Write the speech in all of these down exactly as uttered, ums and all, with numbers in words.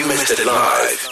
missed it live,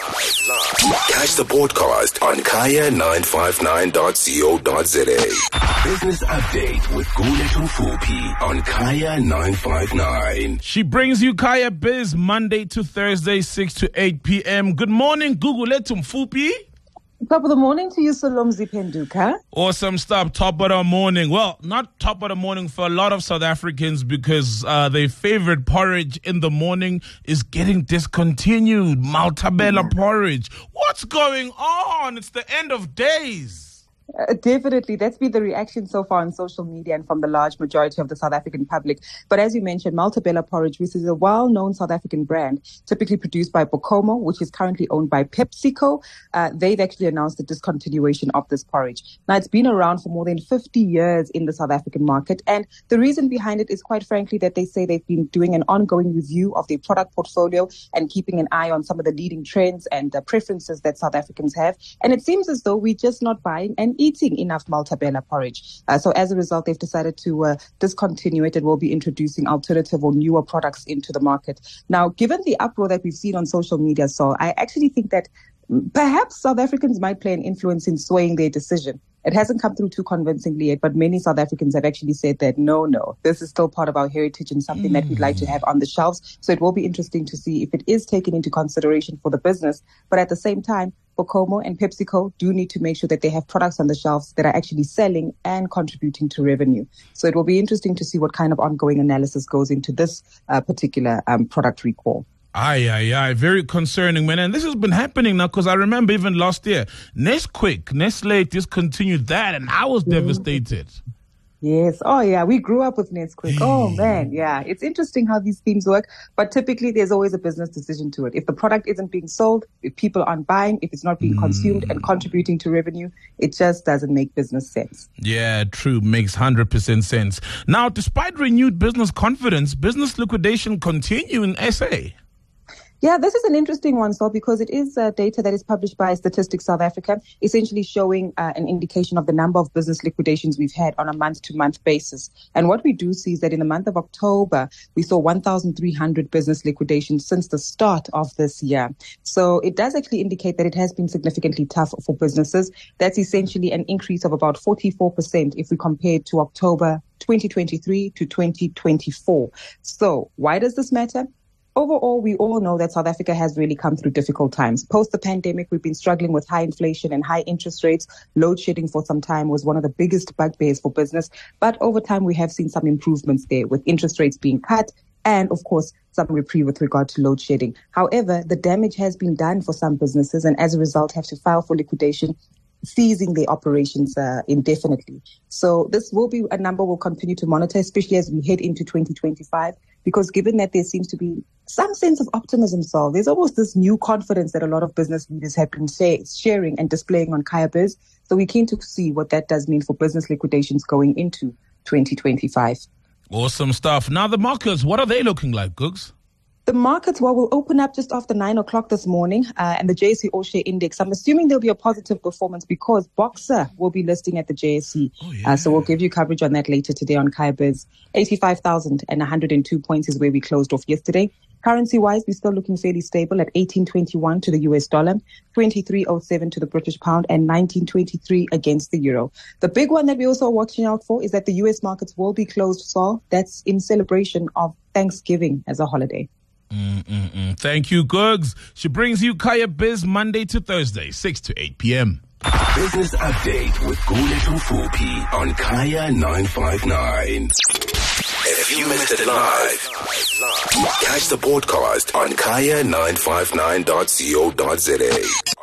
catch the podcast on kaya nine five nine dot co dot za. Business Update with Gulethu Mfuphi on Kaya nine five nine. She brings you Kaya Biz Monday to Thursday, six to eight p.m. Good morning, Gulethu Mfuphi. Top of the morning to you, Solomzi Penduka. Awesome stuff. Top of the morning. Well, not top of the morning for a lot of South Africans because uh, their favorite porridge in the morning is getting discontinued. Maltabella porridge. What's going on? It's the end of days. Uh, definitely. That's been the reaction so far on social media and from the large majority of the South African public. But as you mentioned, Maltabella porridge, which is a well-known South African brand, typically produced by Bokomo, which is currently owned by PepsiCo. Uh, they've actually announced the discontinuation of this porridge. Now, it's been around for more than fifty years in the South African market. And the reason behind it is, quite frankly, that they say they've been doing an ongoing review of their product portfolio and keeping an eye on some of the leading trends and uh, preferences that South Africans have. And it seems as though we're just not buying and eating enough Maltabella porridge. Uh, so as a result, they've decided to uh, discontinue it and will be introducing alternative or newer products into the market. Now, given the uproar that we've seen on social media, so I actually think that perhaps South Africans might play an influence in swaying their decision. It hasn't come through too convincingly yet, but many South Africans have actually said that no, no, this is still part of our heritage and something mm. that we'd like to have on the shelves. So it will be interesting to see if it is taken into consideration for the business. But at the same time, Bokomo and PepsiCo do need to make sure that they have products on the shelves that are actually selling and contributing to revenue. So it will be interesting to see what kind of ongoing analysis goes into this uh, particular um, product recall. Aye, aye, aye. Very concerning, man. And this has been happening now because I remember even last year, Nesquik, Nestle discontinued that and I was mm-hmm. devastated. Yes. Oh, yeah. We grew up with Nesquik. Oh, man. Yeah. It's interesting how these themes work. But typically, there's always a business decision to it. If the product isn't being sold, if people aren't buying, if it's not being mm. consumed and contributing to revenue, it just doesn't make business sense. Yeah, true. Makes one hundred percent sense. Now, despite renewed business confidence, business liquidation continue in S A. Yeah, this is an interesting one, Saul, because it is uh, data that is published by Statistics South Africa, essentially showing uh, an indication of the number of business liquidations we've had on a month-to-month basis. And what we do see is that in the month of October, we saw one thousand three hundred business liquidations since the start of this year. So it does actually indicate that it has been significantly tough for businesses. That's essentially an increase of about forty-four percent if we compare to October twenty twenty-three to twenty twenty-four. So why does this matter? Overall, we all know that South Africa has really come through difficult times. Post the pandemic, we've been struggling with high inflation and high interest rates. Load shedding for some time was one of the biggest bugbears for business. But over time, we have seen some improvements there with interest rates being cut and, of course, some reprieve with regard to load shedding. However, the damage has been done for some businesses and as a result have to file for liquidation, ceasing their operations uh, indefinitely. So this will be a number we'll continue to monitor, especially as we head into twenty twenty-five, because given that there seems to be some sense of optimism, Saul, there's almost this new confidence that a lot of business leaders have been say, sharing and displaying on Kaya Biz. So we're keen to see what that does mean for business liquidations going into twenty twenty-five. Awesome stuff. Now the markets, what are they looking like, Googs? The markets, well, will open up just after nine o'clock this morning, uh, and the J S E All-Share Index, I'm assuming there'll be a positive performance because Boxer will be listing at the J S E. Oh, yeah. uh, so we'll give you coverage on that later today on Kaya Biz. eighty-five thousand one hundred two points is where we closed off yesterday. Currency-wise, we're still looking fairly stable at eighteen twenty-one to the U S dollar, twenty-three oh seven to the British pound, and nineteen twenty-three against the euro. The big one that we also are watching out for is that the U S markets will be closed, Saul. That's in celebration of Thanksgiving as a holiday. Mm-mm-mm. Thank you, Googs. She brings you Kaya Biz Monday to Thursday, six to eight p.m. Business Update with Gulethu Mfuphi on Kaya nine five nine. If you missed it live, catch the podcast on kaya nine five nine dot co dot za.